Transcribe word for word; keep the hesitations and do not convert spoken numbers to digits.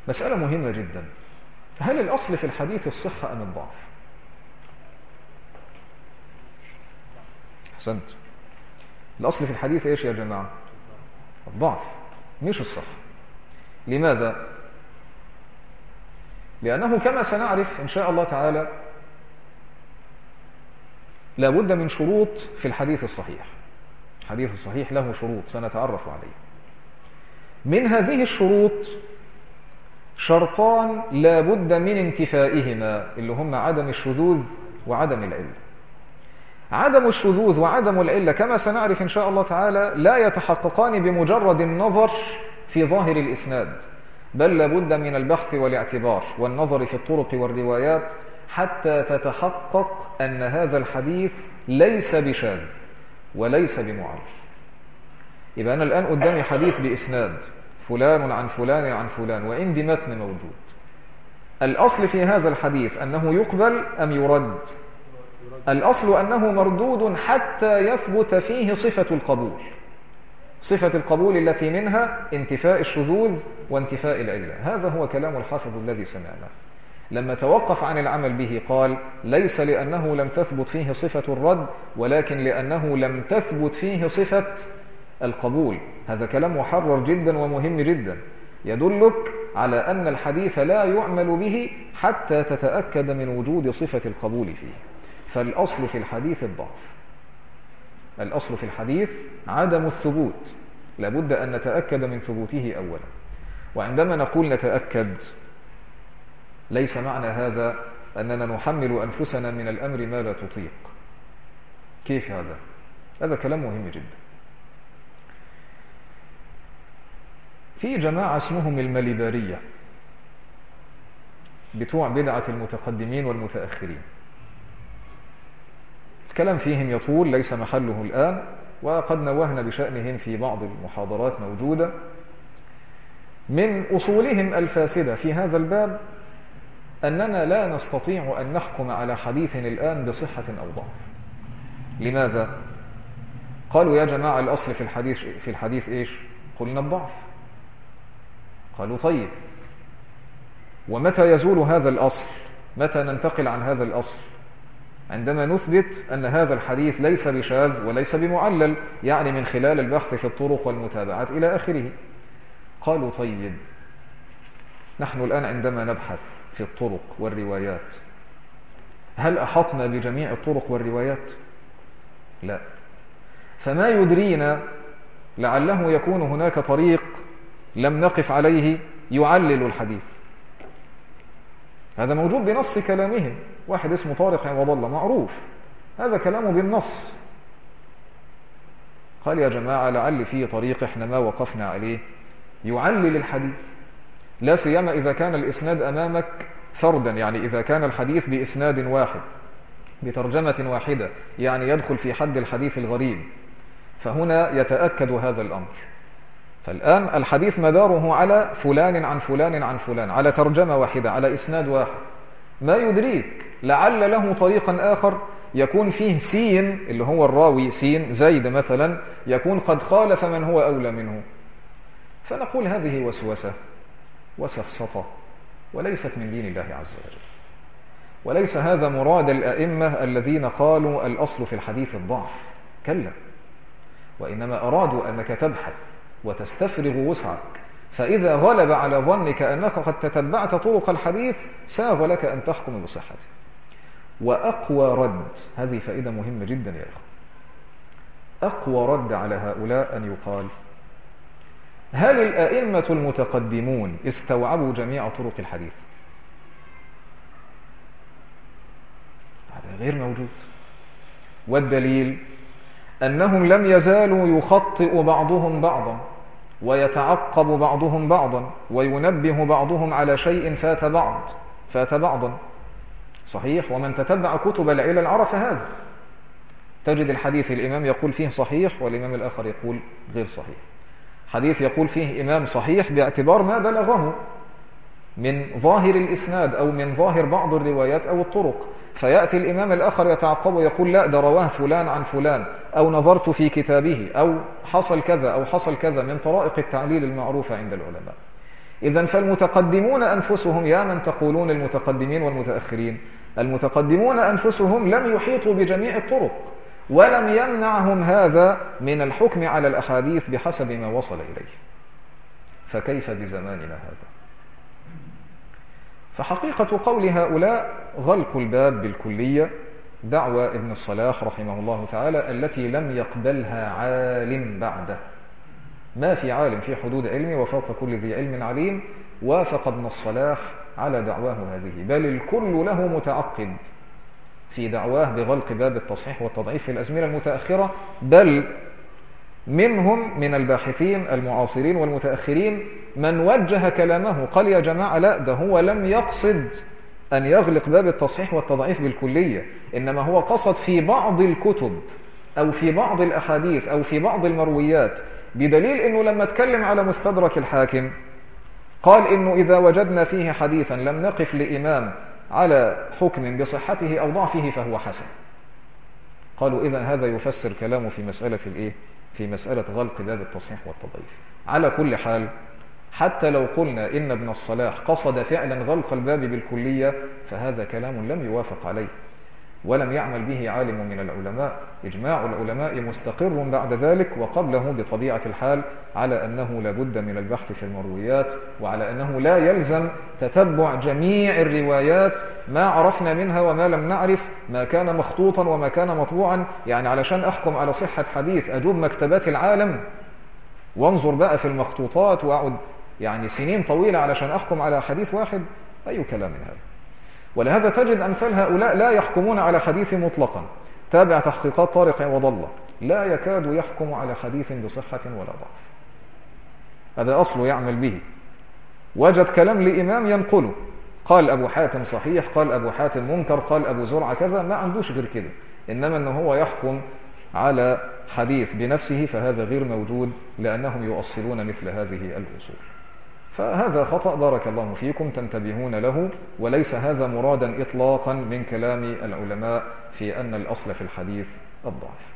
مسألة مهمة جدا. هل الأصل في الحديث الصحة أم الضعف؟ أحسنت. الأصل في الحديث إيش يا جماعة؟ الضعف مش الصحة. لماذا؟ لأنه كما سنعرف إن شاء الله تعالى لا بد من شروط في الحديث الصحيح. الحديث الصحيح له شروط سنتعرف عليه. من هذه الشروط شرطان لا بد من انتفائهما، اللي هم عدم الشذوذ وعدم العلة. عدم الشذوذ وعدم العلة كما سنعرف إن شاء الله تعالى لا يتحققان بمجرد النظر في ظاهر الإسناد، بل لا بد من البحث والاعتبار والنظر في الطرق والروايات حتى تتحقق أن هذا الحديث ليس بشاذ وليس بمعل. يبقى أنا الآن قدامي حديث بإسناد فلان عن فلان عن فلان وعندي متن موجود. الأصل في هذا الحديث أنه يقبل أم يرد؟ الأصل أنه مردود حتى يثبت فيه صفة القبول، صفة القبول التي منها انتفاء الشذوذ وانتفاء العلة. هذا هو كلام الحافظ الذي سمعناه لما توقف عن العمل به. قال ليس لأنه لم تثبت فيه صفة الرد، ولكن لأنه لم تثبت فيه صفة القبول. هذا كلام محرر جدا ومهم جدا، يدلك على أن الحديث لا يعمل به حتى تتأكد من وجود صفة القبول فيه. فالأصل في الحديث الضعف، الأصل في الحديث عدم الثبوت، لابد أن نتأكد من ثبوته أولا. وعندما نقول نتأكد ليس معنى هذا أننا نحمل أنفسنا من الأمر ما لا تطيق. كيف هذا؟ هذا كلام مهم جدا. في جماعة اسمهم المليبارية بتوع بدعة المتقدمين والمتأخرين. الكلام فيهم يطول، ليس محله الآن، وقد نوهنا بشأنهم في بعض المحاضرات موجودة. من أصولهم الفاسدة في هذا الباب أننا لا نستطيع أن نحكم على حديث الآن بصحة أو ضعف. لماذا؟ قالوا يا جماعة الأصل في الحديث في الحديث إيش؟ قلنا الضعف. قالوا طيب، ومتى يزول هذا الأصل؟ متى ننتقل عن هذا الأصل؟ عندما نثبت أن هذا الحديث ليس بشاذ وليس بمعلل، يعني من خلال البحث في الطرق والمتابعات إلى آخره. قالوا طيب، نحن الآن عندما نبحث في الطرق والروايات هل أحطنا بجميع الطرق والروايات؟ لا. فما يدرينا لعله يكون هناك طريق لم نقف عليه يعلل الحديث. هذا موجود بنص كلامهم. واحد اسمه طارق عوض الله معروف، هذا كلامه بالنص. قال يا جماعة لعل فيه طريق احنا ما وقفنا عليه يعلل الحديث، لا سيما إذا كان الإسناد أمامك فردا، يعني إذا كان الحديث بإسناد واحد بترجمة واحدة، يعني يدخل في حد الحديث الغريب، فهنا يتأكد هذا الأمر. فالآن الحديث مداره على فلان عن فلان عن فلان، على ترجمة واحدة، على إسناد واحد. ما يدريك لعل له طريقا آخر يكون فيه سين، اللي هو الراوي سين زيد مثلا، يكون قد خالف من هو أولى منه. فنقول هذه وسوسة وسفسطة وليست من دين الله عز وجل، وليس هذا مراد الأئمة الذين قالوا الأصل في الحديث الضعف. كلا، وإنما أرادوا أنك تبحث وتستفرغ وسعك، فإذا غلب على ظنك أنك قد تتبعت طرق الحديث ساغ لك أن تحكم بصحته. وأقوى رد، هذه فائدة مهمة جدا يا إخوة، أقوى رد على هؤلاء أن يقال هل الأئمة المتقدمون استوعبوا جميع طرق الحديث؟ هذا غير موجود. والدليل أنهم لم يزالوا يخطئ بعضهم بعضا، ويتعقب بعضهم بعضا، وينبه بعضهم على شيء فات بعض فات بعضا. صحيح، ومن تتبع كتب العلل عرف هذا. تجد الحديث الإمام يقول فيه صحيح والإمام الآخر يقول غير صحيح. حديث يقول فيه إمام صحيح باعتبار ما بلغه من ظاهر الإسناد أو من ظاهر بعض الروايات أو الطرق، فيأتي الإمام الآخر يتعقب ويقول لا ده رواه فلان عن فلان، أو نظرت في كتابه، أو حصل كذا أو حصل كذا، من طرائق التعليل المعروفة عند العلماء. إذن فالمتقدمون أنفسهم، يا من تقولون المتقدمين والمتأخرين، المتقدمون أنفسهم لم يحيطوا بجميع الطرق، ولم يمنعهم هذا من الحكم على الأحاديث بحسب ما وصل إليه. فكيف بزماننا هذا؟ فحقيقة قول هؤلاء غلق الباب بالكلية، دعوى ابن الصلاح رحمه الله تعالى التي لم يقبلها عالم بعده. ما في عالم في حدود علمه وفوق كل ذي علم عليم وافق ابن الصلاح على دعواه هذه، بل الكل له متعقد في دعواه بغلق باب التصحيح والتضعيف في الأزمنة المتأخرة، بل منهم من الباحثين المعاصرين والمتأخرين من وجه كلامه قال يا جماعة لا، ده هو لم يقصد أن يغلق باب التصحيح والتضعيف بالكلية، إنما هو قصد في بعض الكتب أو في بعض الأحاديث أو في بعض المرويات، بدليل أنه لما اتكلم على مستدرك الحاكم قال إنه إذا وجدنا فيه حديثا لم نقف لإمام على حكم بصحته أو ضعفه فهو حسن. قالوا إذن هذا يفسر كلامه في مسألة الإيه؟ في مسألة غلق باب التصحيح والتضعيف. على كل حال، حتى لو قلنا إن ابن الصلاح قصد فعلا غلق الباب بالكلية فهذا كلام لم يوافق عليه ولم يعمل به عالم من العلماء. إجماع العلماء مستقر بعد ذلك وقبله بطبيعة الحال على أنه لا بد من البحث في المرويات، وعلى أنه لا يلزم تتبع جميع الروايات ما عرفنا منها وما لم نعرف، ما كان مخطوطا وما كان مطبوعا. يعني علشان أحكم على صحة حديث أجوب مكتبات العالم وانظر بقى في المخطوطات وأقعد يعني سنين طويلة علشان أحكم على حديث واحد؟ أي كلام من هذا. ولهذا تجد أمثال هؤلاء لا يحكمون على حديث مطلقا. تابع تحقيقات طارق عوض الله، لا يكاد يحكم على حديث بصحة ولا ضعف. هذا أصله يعمل به. وجد كلام لإمام ينقله، قال أبو حاتم صحيح، قال أبو حاتم منكر، قال أبو زرعة كذا، ما عندوش غير كده. إنما أنه هو يحكم على حديث بنفسه فهذا غير موجود، لأنهم يؤصلون مثل هذه الأصول. فهذا خطأ بارك الله فيكم تنتبهون له، وليس هذا مرادا إطلاقا من كلام العلماء في أن الأصل في الحديث الضعف.